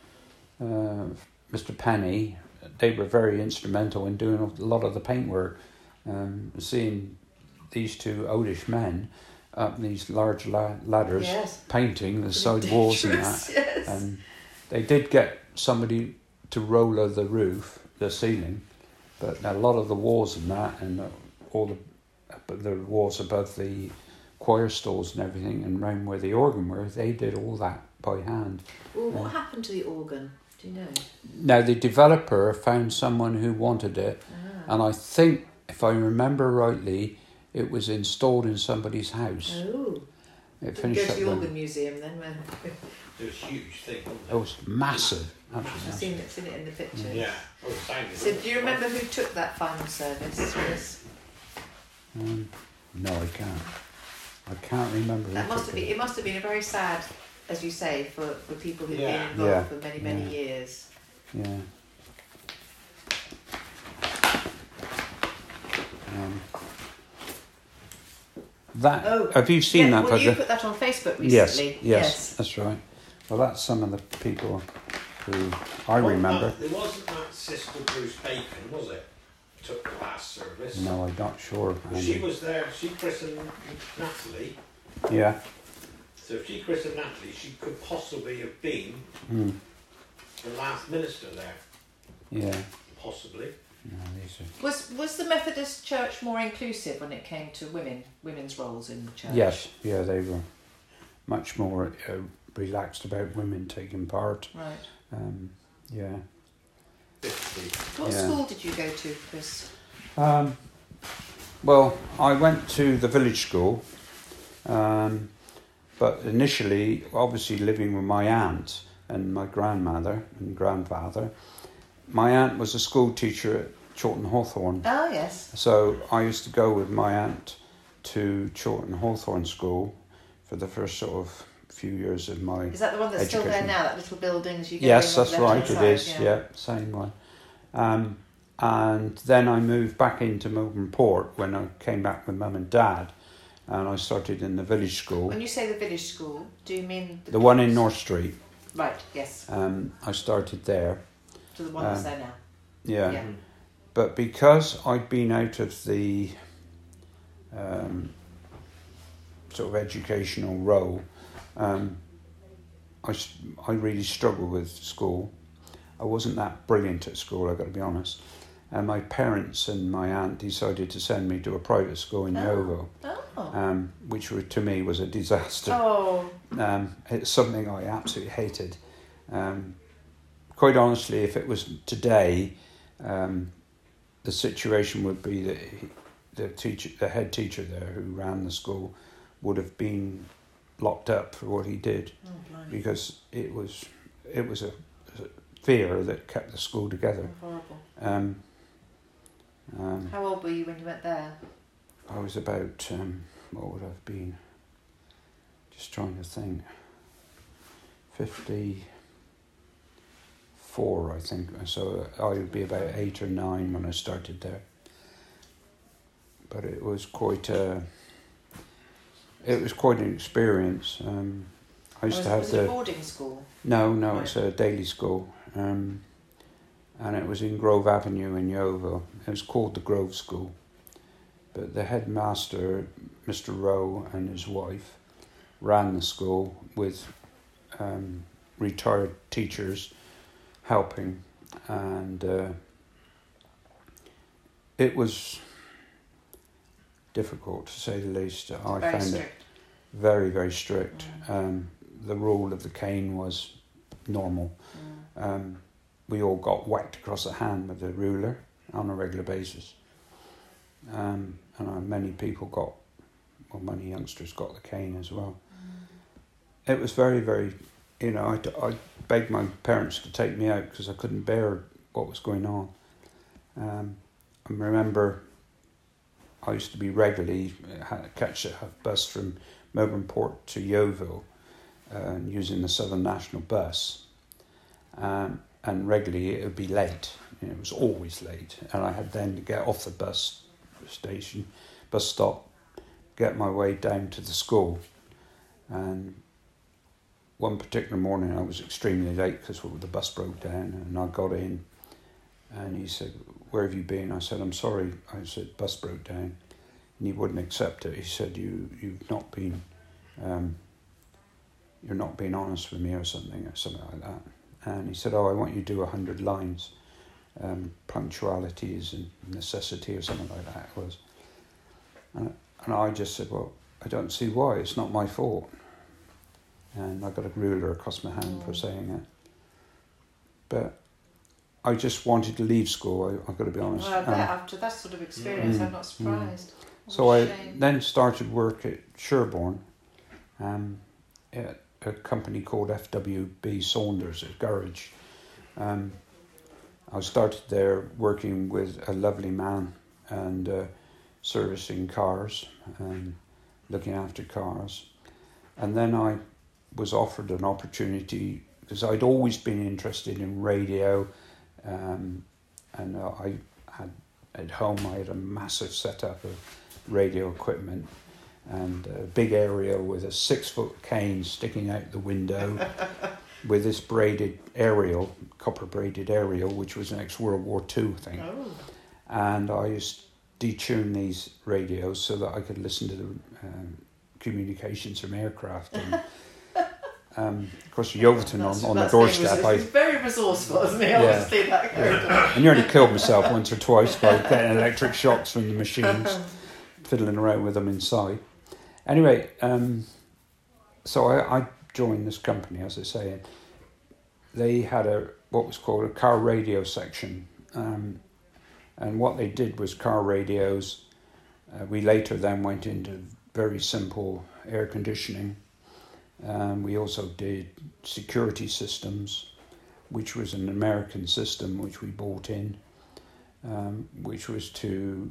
Mr. Penny, they were very instrumental in doing a lot of the paintwork. Seeing these two oldish men up these large ladders Yes. painting the side walls and that. Yes. And they did get somebody to roller the roof, the ceiling, but a lot of the walls and that, and all the walls above the choir stalls and everything, and round where the organ were, they did all that by hand. Well, what happened to the organ? Do you know? Now the developer found someone who wanted it, and I think, if I remember rightly, it was installed in somebody's house. Oh. It Didn't finished go to up the then. organ museum then. When It was a huge thing, wasn't It was massive. I've Absolutely. seen it in the pictures. it? Yeah. Oh, it sounded So do you remember who took that final service? Was No, I can't. I can't remember. who that must took have been, it must have been a very sad, as you say, for people who've Yeah. been involved Yeah. for many, many Yeah. years. Yeah. That Oh, have you seen yeah, that? well, you Pudger? put that on Facebook Yes, recently. yes, that's right. Well, that's some of the people who I remember. It wasn't that Sister Bruce Bacon, was it? Took the last service. No, I'm not sure. She was there. She christened Natalie. Yeah. So if she christened Natalie, she could possibly have been Mm. the last minister there. Yeah. Possibly. No, these are... Was the Methodist Church more inclusive when it came to women's roles in the church? Yes. Yeah, they were much more relaxed about women taking part. Right. Yeah. 50. What Yeah. school did you go to, Chris? Well, I went to the village school, but initially, obviously living with my aunt and my grandmother and grandfather. My aunt was a school teacher at Chawton Hawthorne, Oh yes. so I used to go with my aunt to Chawton Hawthorne School for the first sort of few years of my... Is that the one that's still there Education. now? That little building as you go Yes, in on that's the right, left-hand it side, is, yeah, same one. And then I moved back into Melbourne Port when I came back with Mum and Dad, and I started in the village school, When you say the village school, do you mean the one in North Street. Right. Yes. I started there, To the one that's there now. yeah. Yeah. But because I'd been out of the sort of educational role, I really struggled with school. I wasn't that brilliant at school, I've got to be honest. And my parents and my aunt decided to send me to a private school in Yeovil, which to me was a disaster. Oh. It's something I absolutely hated. Quite honestly, if it was today, the situation would be that the head teacher there who ran the school would have been locked up for what he did, because it was a fear that kept the school together. Horrible. How old were you when you went there? I was about, what would I have been? Just trying to think. 54, I think. So I would be about 8 or 9 when I started there. But it was quite an experience. I used to have was it a boarding school? No, Right. it's a daily school. And it was in Grove Avenue in Yeovil. It was called the Grove School. But the headmaster, Mr. Rowe, and his wife ran the school with retired teachers helping. And it was difficult, to say the least. I found it very, very strict. The rule of the cane was normal. We all got whacked across the hand with a ruler on a regular basis. And many youngsters got the cane as well. It was very, very, I begged my parents to take me out because I couldn't bear what was going on. I remember I used to be regularly catch a bus from Melbourne Port to Yeovil using the Southern National bus. And regularly it would be late. It was always late. And I had then to get off the bus stop, get my way down to the school. And one particular morning I was extremely late because the bus broke down, and I got in and he said, "Where have you been?" I said, "I'm sorry." I said, "Bus broke down." And he wouldn't accept it. He said, you've not been, you're not being honest with me or something like that. And he said, "Oh, I want you to do 100 lines. Punctuality is a necessity," or something like that it was. And I just said, "Well, I don't see why. It's not my fault." And I got a ruler across my hand for saying it. But I just wanted to leave school, I've got to be honest. Well, I bet after that sort of experience, I'm not surprised. So I then started work at Sherborne, at a company called FWB Saunders at Garage. I started there working with a lovely man and servicing cars and looking after cars. And then I was offered an opportunity, because I'd always been interested in radio, and I had at home I had a massive setup of radio equipment and a big aerial with a 6-foot cane sticking out the window with this braided aerial, copper braided aerial, which was an ex-World War II thing. Oh. And I used to detune these radios so that I could listen to the communications from aircraft. And of course, Yeovilton on the doorstep. He's very resourceful, isn't he? Yeah. Obviously, that character. I nearly killed myself once or twice by getting electric shocks from the machines, fiddling around with them inside. Anyway, so I joined this company, as I say, and they had what was called a car radio section, and what they did was car radios. We later then went into very simple air conditioning. We also did security systems, which was an American system which we bought in, which was to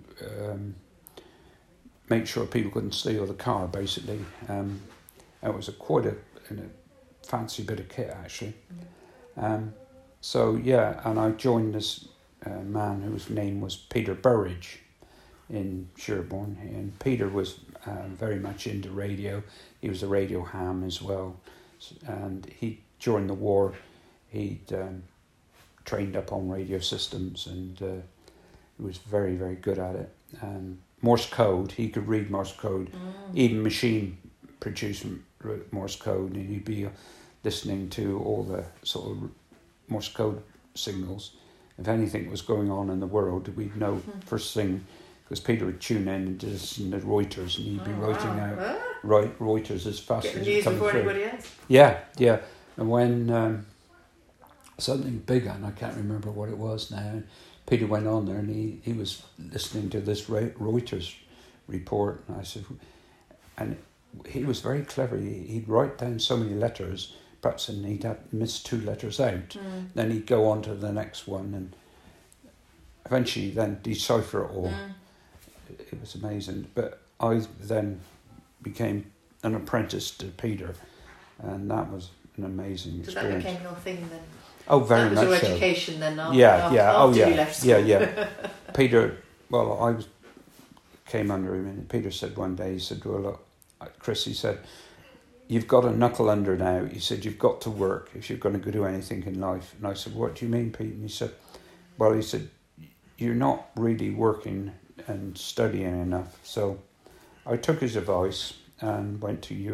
make sure people couldn't steal the car, basically. It was quite a fancy bit of kit, actually. So, yeah, and I joined this man whose name was Peter Burridge in Sherborne, and Peter was very much into radio. He was a radio ham as well, and during the war he'd trained up on radio systems, and he was very, very good at it. And Morse code, he could read Morse code, even machine produced Morse code, and he'd be listening to all the sort of Morse code signals if anything was going on in the world, we'd know first thing, because Peter would tune in and just listen to Reuters, and he'd be writing out Reuters as fast as it comes through. Anybody else. Yeah. And when something big, and I can't remember what it was now, Peter went on there and he was listening to this Reuters report, and I said, and he was very clever. He'd write down so many letters, perhaps, and he'd have missed 2 letters out. Then he'd go on to the next one, and eventually then decipher it all. It was amazing. But I then became an apprentice to Peter, and that was an amazing experience. So that became your thing then? Oh, very much so. That was your education then after you left school? Yeah. Peter, well, came under him, and Peter said one day, he said, well, look, Chris, he said, you've got a knuckle under now. He said, you've got to work if you're going to do anything in life. And I said, what do you mean, Pete? And he said, you're not really working and studying enough. So I took his advice and went to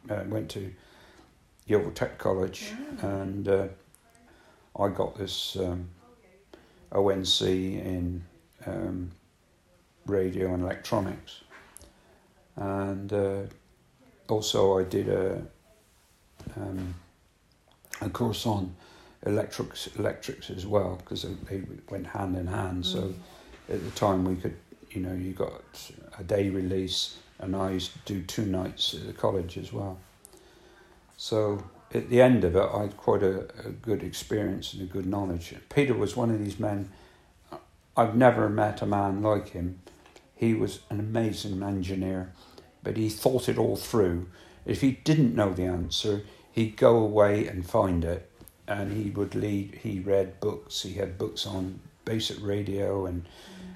Yeovil Tech College, and I got this ONC in radio and electronics, and also I did a course on electrics as well, because they went hand in hand. So at the time we could, you got a day release, and I used to do 2 nights at the college as well. So at the end of it, I had quite a good experience and a good knowledge. Peter was one of these men, I've never met a man like him. He was an amazing engineer, but he thought it all through. If he didn't know the answer, he'd go away and find it, and he read books. He had books on basic radio, and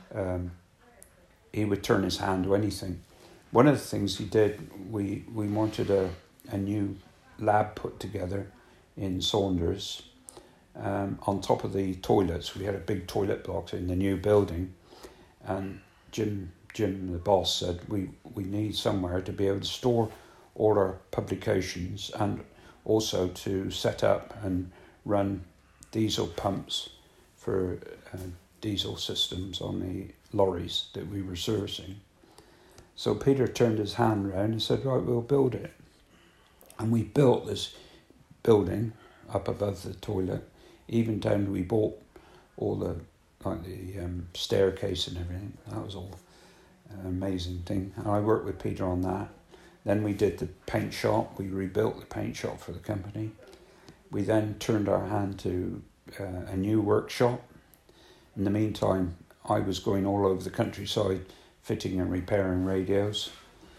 he would turn his hand to anything. One of the things he did, we wanted a new lab put together in Saunders. On top of the toilets, we had a big toilet block in the new building, and Jim, the boss, said we need somewhere to be able to store all our publications, and also to set up and run diesel pumps for diesel systems on the lorries that we were servicing. So Peter turned his hand around and said, right, we'll build it. And we built this building up above the toilet, even down to we bought all the staircase and everything. That was all an amazing thing. And I worked with Peter on that. Then we did the paint shop. We rebuilt the paint shop for the company. We then turned our hand to a new workshop. In the meantime, I was going all over the countryside fitting and repairing radios,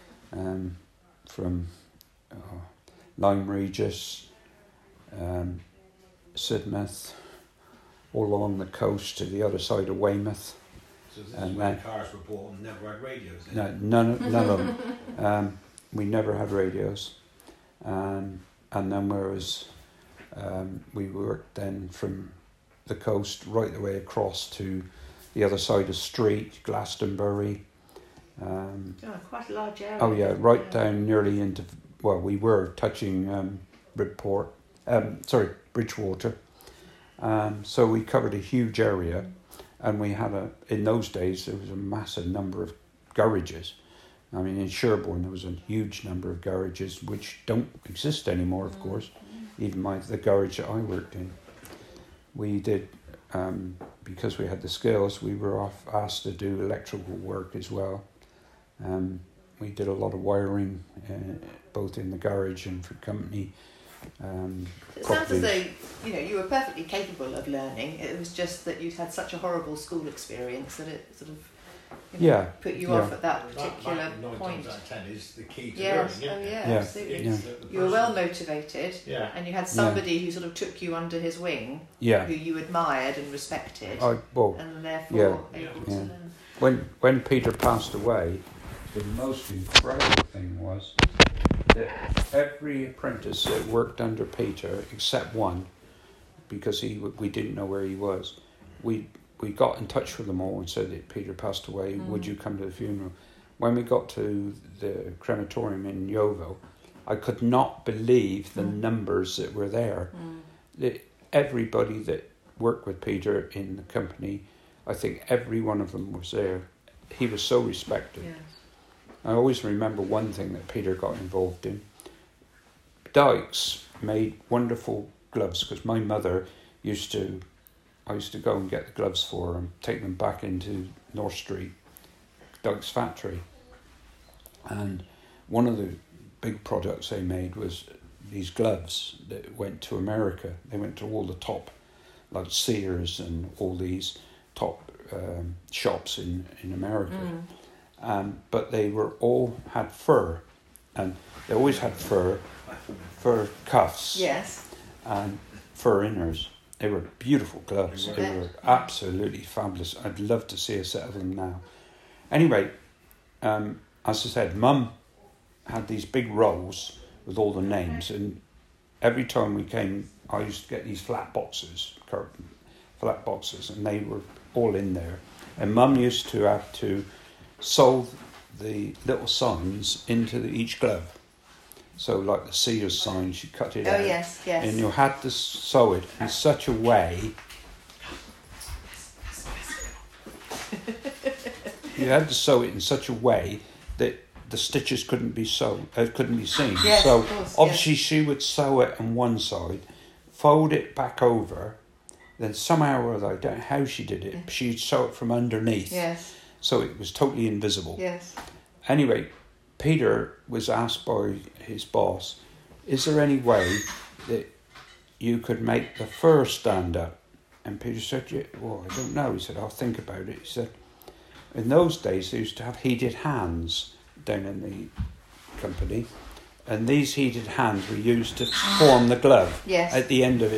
from Lyme Regis, Sidmouth, all along the coast to the other side of Weymouth. So this is when cars were bought and never had radios? No, none of them. We never had radios. And then we worked then from the coast right the way across to the other side of Street, Glastonbury. Quite a large area. Oh yeah, right down nearly into, well, we were touching Bridgewater. So we covered a huge area, and we had in those days there was a massive number of garages. I mean, in Sherborne there was a huge number of garages which don't exist anymore, of course. Even the garage that I worked in, we did, because we had the skills, we were asked to do electrical work as well. We did a lot of wiring, both in the garage and for company. It sounds as though you were perfectly capable of learning. It was just that you'd had such a horrible school experience that it sort of put you off at that particular point. 9 times out of 10 is the key to learning. Absolutely. You were well motivated, and you had somebody who sort of took you under his wing, who you admired and respected, and therefore able to learn. When Peter passed away, the most incredible thing was that every apprentice that worked under Peter, except one, because we didn't know where he was, we got in touch with them all and said that Peter passed away. Would you come to the funeral? When we got to the crematorium in Yeovil, I could not believe the numbers that were there. Everybody that worked with Peter in the company, I think every one of them was there. He was so respected. Yes. I always remember one thing that Peter got involved in. Dykes made wonderful gloves because my mother I used to go and get the gloves for her and take them back into North Street, Dykes factory. And one of the big products they made was these gloves that went to America. They went to all the top, like Sears and all these top shops in America. But they were all had fur, and they always had fur cuffs, Yes. and fur inners. They were beautiful gloves. They were absolutely fabulous. I'd love to see a set of them now. Anyway, as I said, Mum had these big rolls with all the names, and every time we came, I used to get these flat boxes, and they were all in there. And Mum used to have to sew the little signs into each glove. So like the Sears sign, she cut it out. Oh, yes. And you had to sew it in such a way. You had to sew it in such a way that the stitches couldn't be seen. Yes, So of course, obviously she would sew it on one side, fold it back over, then somehow or other, I don't know how she did it, she'd sew it from underneath. Yes. So it was totally invisible. Yes. Anyway, Peter was asked by his boss, is there any way that you could make the fur stand up? And Peter said, yeah, well, I don't know. He said, I'll think about it. He said, in those days, they used to have heated hands down in the company, and these heated hands were used to form the glove. Yes. At the end of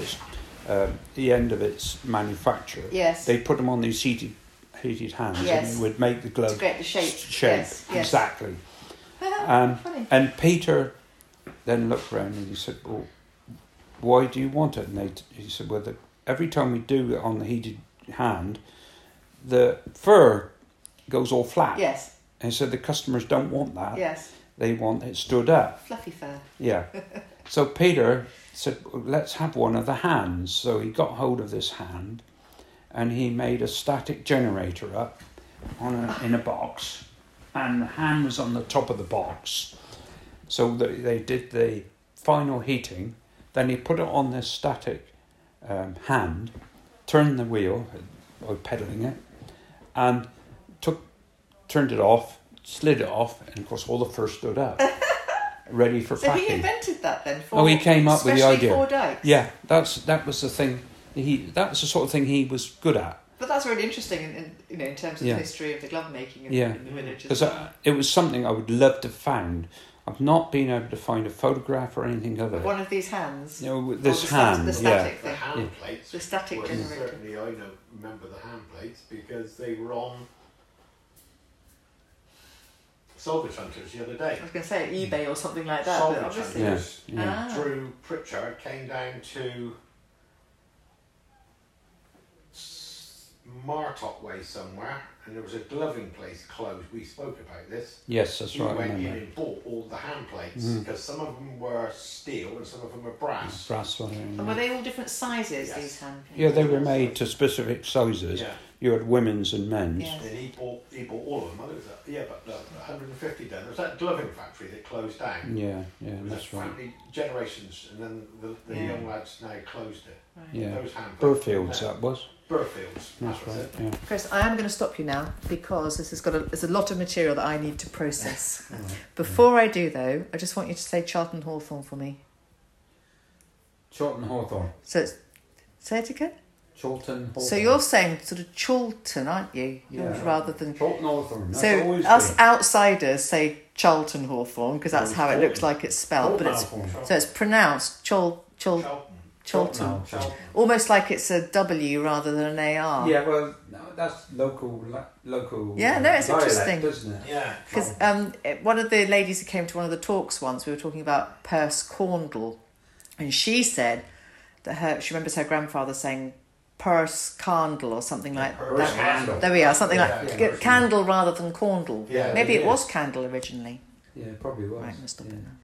its manufacture. Yes. They put them on these heated hands, Yes. and it would make the glove To create the shape. Yes, yes. Exactly. Funny. And Peter then looked around and he said, well, why do you want it? And he said, well, every time we do it on the heated hand, the fur goes all flat. Yes. And so the customers don't want that. Yes. They want it stood up. Fluffy fur. Yeah. So Peter said, well, let's have one of the hands. So he got hold of this hand and he made a static generator up in a box, and the hand was on the top of the box. So they did the final heating. Then he put it on this static hand, turned the wheel by pedalling it, and turned it off, slid it off, and of course all the fur stood up, ready for So packing. he invented that then for he came up with the idea. Especially for Dykes. Yeah, that was the thing. That was the sort of thing he was good at. But that's really interesting in terms of Yeah. the history of the glove making in the village. Because it was something I would love to find. I've not been able to find a photograph or anything of it. One of these hands. This the hand, the static The thing. hand plates. The static well, generator. certainly I remember the hand plates because they were on Salvage Hunters the other day. I was going to say eBay or something like that. Salvage But obviously, Hunters. Yeah. Ah. Drew Pritchard came down to Martop Way somewhere, and there was a gloving place closed. We spoke about this. Yes, that's He right. I went in remember. and bought all the hand plates because some of them were steel and some of them were brass. Brass one. And were they all different sizes, Yes. these hand plates? Yeah, they were made to specific sizes. Yeah. You had women's and men's. Yeah. And he bought all of them. I think it was but 150 down. There was that gloving factory that closed down. Yeah, It was that's a right. family generations, and then the Yeah. young lads now closed it. Right. Yeah. Those hand plates. Burfields, that was. Burfields. That's that was right. it. Yeah. Chris, I am going to stop you now because this has there's a lot of material that I need to process. Before I do, though, I just want you to say Charlton Hawthorne for me. Chorlton Hawthorne. So say it again. Chorlton Hawthorne. So you're saying sort of Chorlton, aren't you? Yeah. Rather than... Chorlton Hawthorne. That's So always us been. outsiders say Charlton Hawthorne because that's how it looks like it's spelled, but it's Hawthorne. so it's pronounced Chorlton, Charlton. almost like it's a W rather than an AR. Yeah, well, no, that's local. Yeah, no, it's dialect, interesting. isn't it? Yeah. Because one of the ladies who came to one of the talks once, we were talking about Perce Corndle, and she said that she remembers her grandfather saying Perce Candle or something like Perce that. Candle. There we are, something Yeah, like yeah. Candle rather than Corndle. Yeah, Maybe it yeah. was Candle originally. Yeah, probably was. Right, I'm gonna stop it now.